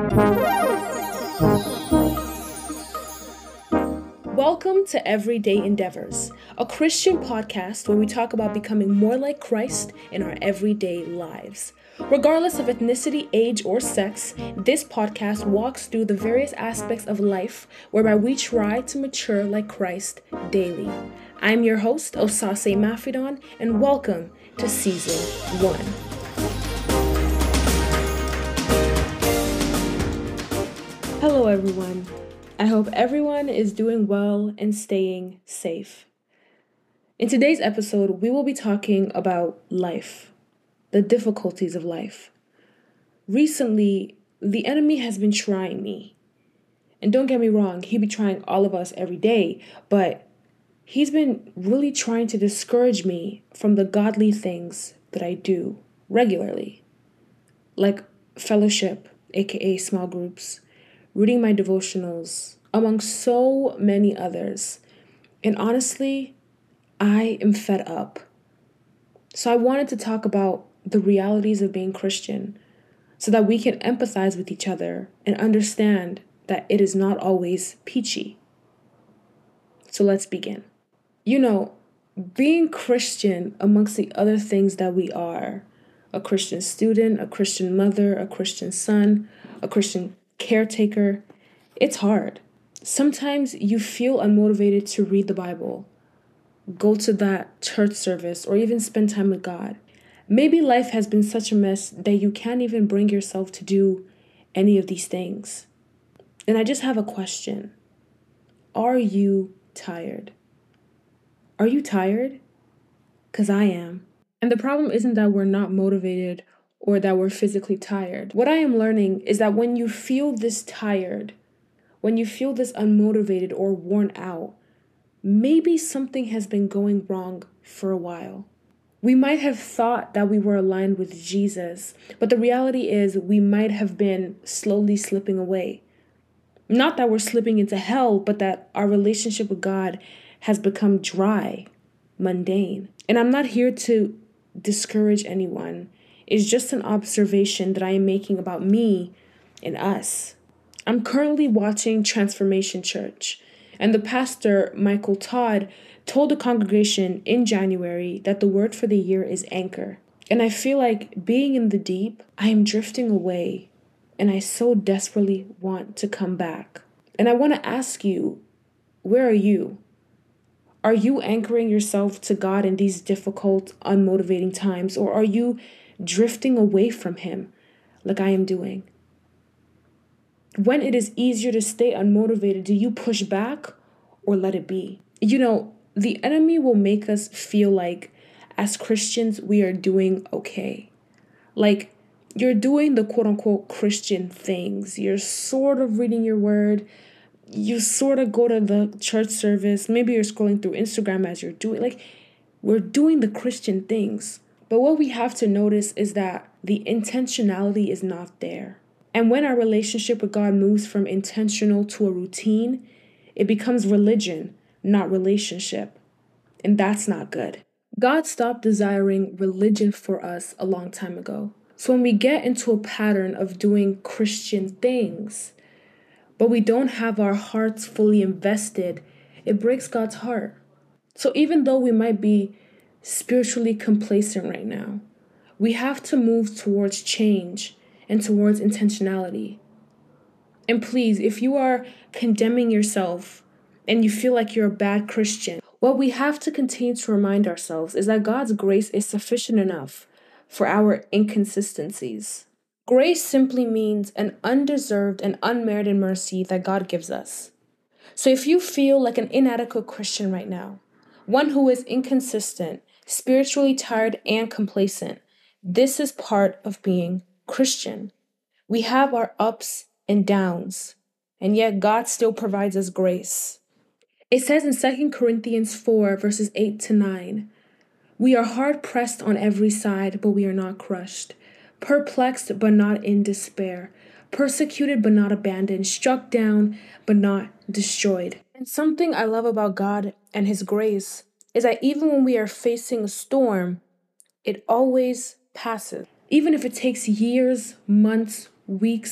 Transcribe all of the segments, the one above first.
Welcome to Everyday Endeavors, a Christian podcast where we talk about becoming more like Christ in our everyday lives. Regardless of ethnicity, age, or sex, this podcast walks through the various aspects of life whereby we try to mature like Christ daily. I'm your host, Osase Mafidon, and welcome to Season 1. Hello, everyone. I hope everyone is doing well and staying safe. In today's episode, we will be talking about life, the difficulties of life. Recently, the enemy has been trying me. And don't get me wrong, he be trying all of us every day, but he's been really trying to discourage me from the godly things that I do regularly, like fellowship, aka small groups, reading my devotionals, among so many others. And honestly, I am fed up. So I wanted to talk about the realities of being Christian so that we can empathize with each other and understand that it is not always peachy. So let's begin. Being Christian, amongst the other things that we are, a Christian student, a Christian mother, a Christian son, a Christian caretaker, it's hard. Sometimes you feel unmotivated to read the Bible, go to that church service, or even spend time with God. Maybe life has been such a mess that you can't even bring yourself to do any of these things. And I just have a question. Are you tired? Are you tired? Because I am. And the problem isn't that we're not motivated or that we're physically tired. What I am learning is that when you feel this tired, when you feel this unmotivated or worn out, maybe something has been going wrong for a while. We might have thought that we were aligned with Jesus, but the reality is we might have been slowly slipping away. Not that we're slipping into hell, but that our relationship with God has become dry, mundane. And I'm not here to discourage anyone. It's just an observation that I am making about me and us. I'm currently watching Transformation Church, and the pastor, Michael Todd, told the congregation in January that the word for the year is anchor. And I feel like being in the deep, I am drifting away, and I so desperately want to come back. And I want to ask you, where are you? Are you anchoring yourself to God in these difficult, unmotivating times, or are you drifting away from Him like I am doing? When it is easier to stay unmotivated, do you push back or let it be? The enemy will make us feel like as Christians, we are doing okay. Like you're doing the quote unquote Christian things. You're sort of reading your word. You sort of go to the church service. Maybe you're scrolling through Instagram as you're doing. We're doing the Christian things. But what we have to notice is that the intentionality is not there. And when our relationship with God moves from intentional to a routine, it becomes religion, not relationship. And that's not good. God stopped desiring religion for us a long time ago. So when we get into a pattern of doing Christian things, but we don't have our hearts fully invested, it breaks God's heart. So even though we might be spiritually complacent right now, we have to move towards change and towards intentionality. And please, if you are condemning yourself and you feel like you're a bad Christian, what we have to continue to remind ourselves is that God's grace is sufficient enough for our inconsistencies. Grace simply means an undeserved and unmerited mercy that God gives us. So if you feel like an inadequate Christian right now, one who is inconsistent, spiritually tired, and complacent, this is part of being Christian. We have our ups and downs, and yet God still provides us grace. It says in 2 Corinthians 4, verses 8 to 9, "We are hard pressed on every side, but we are not crushed, perplexed, but not in despair, persecuted, but not abandoned, struck down, but not destroyed." And something I love about God and His grace is that even when we are facing a storm, it always passes. Even if it takes years, months, weeks,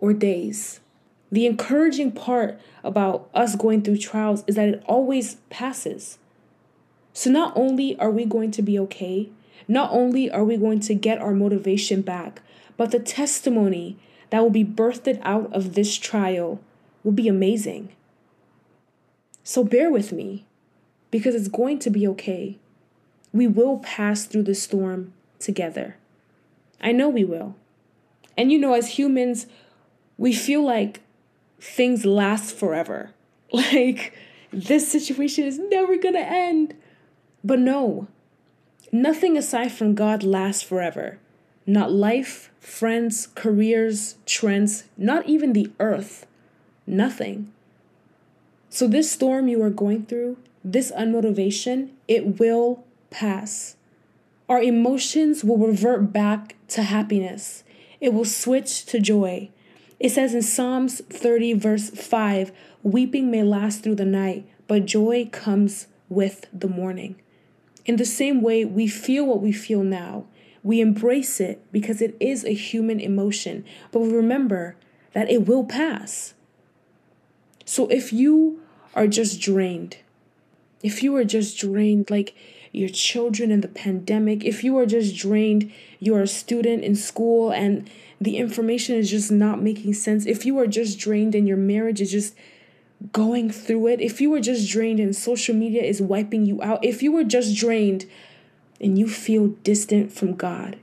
or days. The encouraging part about us going through trials is that it always passes. So not only are we going to be okay, not only are we going to get our motivation back, but the testimony that will be birthed out of this trial will be amazing. So bear with me, because it's going to be okay. We will pass through the storm together. I know we will. And as humans, we feel like things last forever. Like this situation is never going to end. But no, nothing aside from God lasts forever. Not life, friends, careers, trends, not even the earth. Nothing. So this storm you are going through, this unmotivation, it will pass. Our emotions will revert back to happiness. It will switch to joy. It says in Psalms 30 verse 5, weeping may last through the night, but joy comes with the morning. In the same way, we feel what we feel now. We embrace it because it is a human emotion, but we remember that it will pass. So if you are just drained, like your children in the pandemic, if you are just drained, you're a student in school and the information is just not making sense, if you are just drained and your marriage is just going through it, if you were just drained and social media is wiping you out, if you were just drained and you feel distant from God,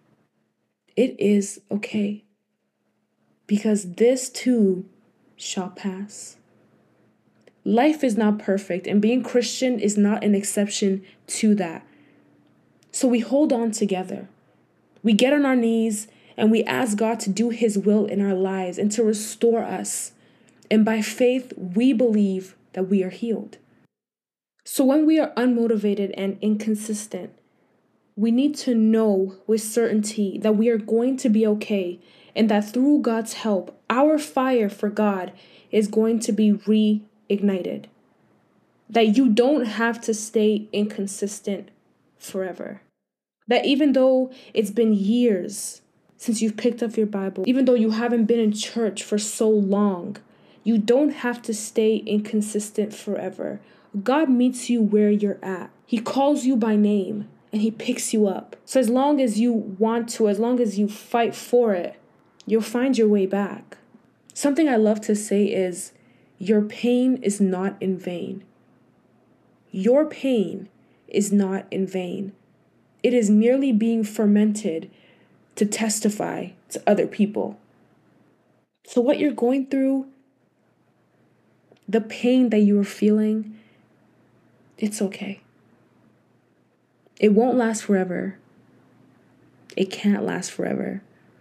it is okay, because this too shall pass. Life is not perfect, and being Christian is not an exception to that. So we hold on together. We get on our knees and we ask God to do His will in our lives and to restore us. And by faith, we believe that we are healed. So when we are unmotivated and inconsistent, we need to know with certainty that we are going to be okay, and that through God's help, our fire for God is going to be reignited. That you don't have to stay inconsistent forever. That even though it's been years since you've picked up your Bible, even though you haven't been in church for so long, you don't have to stay inconsistent forever. God meets you where you're at. He calls you by name and He picks you up. So as long as you want to, as long as you fight for it, you'll find your way back. Something I love to say is, your pain is not in vain. Your pain is not in vain. It is merely being fermented to testify to other people. So what you're going through, the pain that you are feeling, it's okay. It won't last forever. It can't last forever.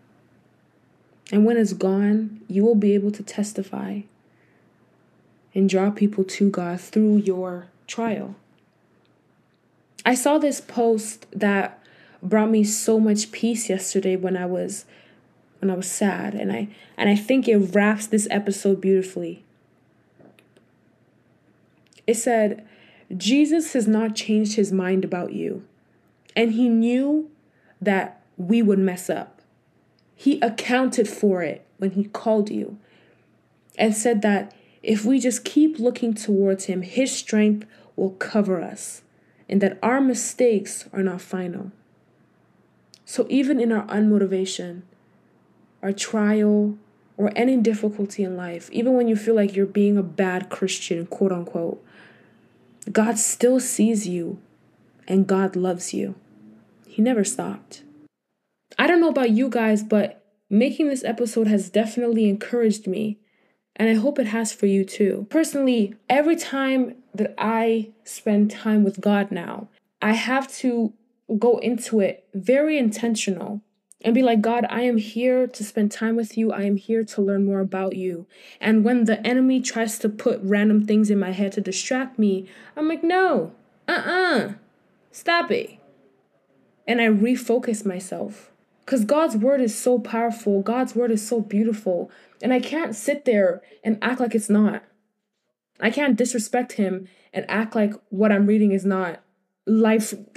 And when it's gone, you will be able to testify and draw people to God through your trial. I saw this post that brought me so much peace yesterday when I was sad, and I think it wraps this episode beautifully. It said, Jesus has not changed His mind about you, and He knew that we would mess up. He accounted for it when He called you, and said that if we just keep looking towards Him, His strength will cover us, and that our mistakes are not final. So even in our unmotivation, our trial, or any difficulty in life, even when you feel like you're being a bad Christian, quote unquote, God still sees you and God loves you. He never stopped. I don't know about you guys, but making this episode has definitely encouraged me, and I hope it has for you too. Personally, every time that I spend time with God now, I have to go into it very intentional and be like, God, I am here to spend time with you. I am here to learn more about you. And when the enemy tries to put random things in my head to distract me, I'm like, no, stop it. And I refocus myself. Because God's word is so powerful. God's word is so beautiful. And I can't sit there and act like it's not. I can't disrespect Him and act like what I'm reading is not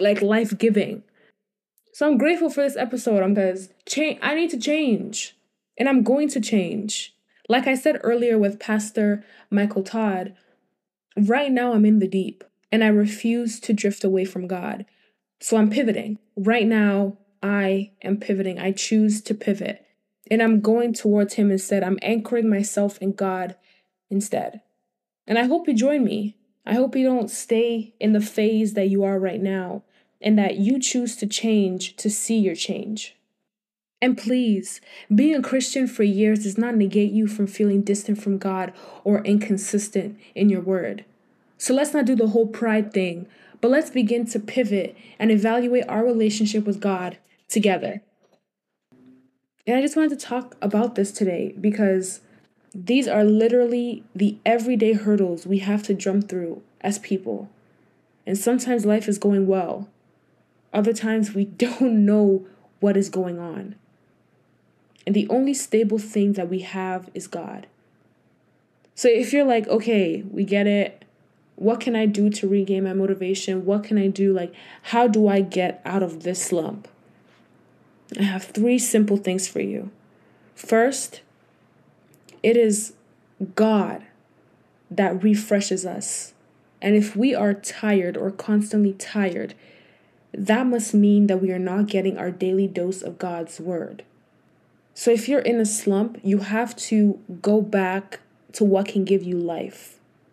life-giving. So I'm grateful for this episode because I need to change. and I'm going to change. Like I said earlier with Pastor Michael Todd, right now I'm in the deep and I refuse to drift away from God. So I'm pivoting. Right now, I am pivoting. I choose to pivot. And I'm going towards Him instead. I'm anchoring myself in God instead. And I hope you join me. I hope you don't stay in the phase that you are right now and that you choose to change to see your change. And please, being a Christian for years does not negate you from feeling distant from God or inconsistent in your word. So let's not do the whole pride thing, but let's begin to pivot and evaluate our relationship with God together. And I just wanted to talk about this today because these are literally the everyday hurdles we have to jump through as people. And sometimes life is going well. Other times we don't know what is going on. And the only stable thing that we have is God. So if you're like, okay, we get it. What can I do to regain my motivation? What can I do? Like, how do I get out of this slump? I have 3 simple things for you. First, it is God that refreshes us. And if we are tired or constantly tired, that must mean that we are not getting our daily dose of God's word. So if you're in a slump, you have to go back to what can give you life.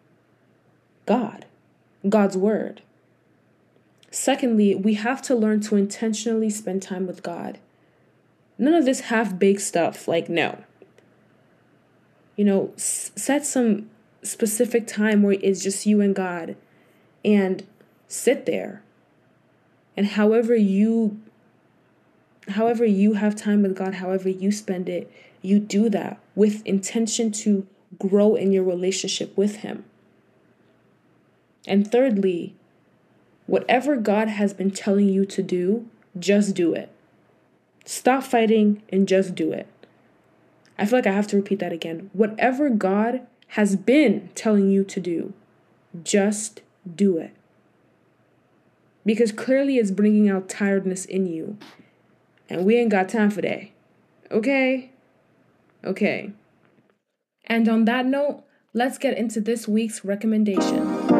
God's word. Secondly, we have to learn to intentionally spend time with God. None of this half-baked stuff, like no. Set some specific time where it's just you and God and sit there. And however you have time with God, however you spend it, you do that with intention to grow in your relationship with Him. And thirdly, whatever God has been telling you to do, just do it. Stop fighting and just do it. I feel like I have to repeat that again. Whatever God has been telling you to do, just do it. Because clearly it's bringing out tiredness in you. And we ain't got time for that. Okay? Okay. And on that note, let's get into this week's recommendation.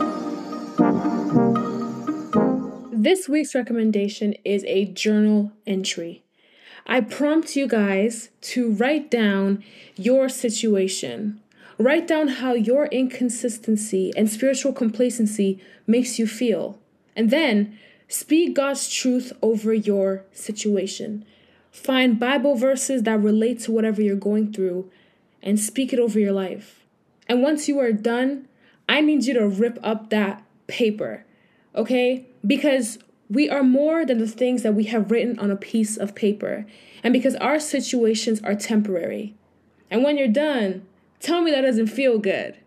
This week's recommendation is a journal entry. I prompt you guys to write down your situation. Write down how your inconsistency and spiritual complacency makes you feel. And then speak God's truth over your situation. Find Bible verses that relate to whatever you're going through and speak it over your life. And once you are done, I need you to rip up that paper, okay? Because we are more than the things that we have written on a piece of paper. And because our situations are temporary. And when you're done, tell me that doesn't feel good.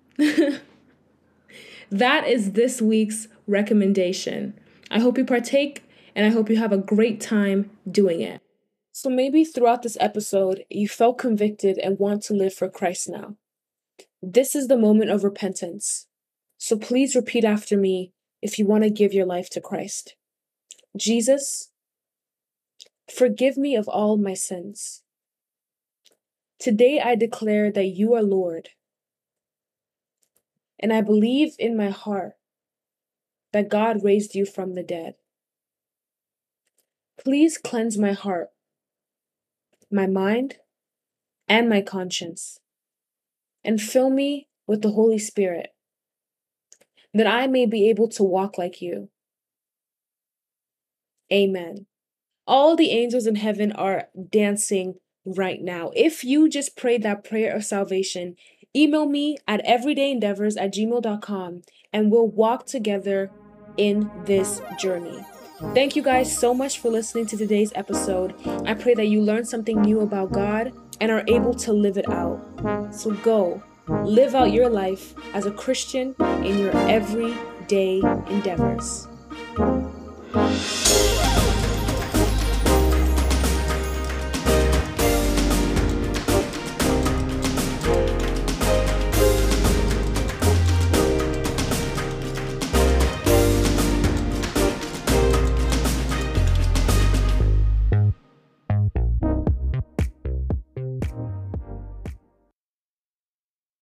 That is this week's recommendation. I hope you partake, and I hope you have a great time doing it. So maybe throughout this episode, you felt convicted and want to live for Christ now. This is the moment of repentance. So please repeat after me if you want to give your life to Christ. Jesus, forgive me of all my sins. Today I declare that you are Lord. And I believe in my heart that God raised you from the dead. Please cleanse my heart, my mind, and my conscience, and fill me with the Holy Spirit, that I may be able to walk like you. Amen. All the angels in heaven are dancing right now. If you just prayed that prayer of salvation, email me at everydayendeavors@gmail.com and we'll walk together in this journey. Thank you guys so much for listening to today's episode. I pray that you learned something new about God and are able to live it out. So go, live out your life as a Christian in your everyday endeavors.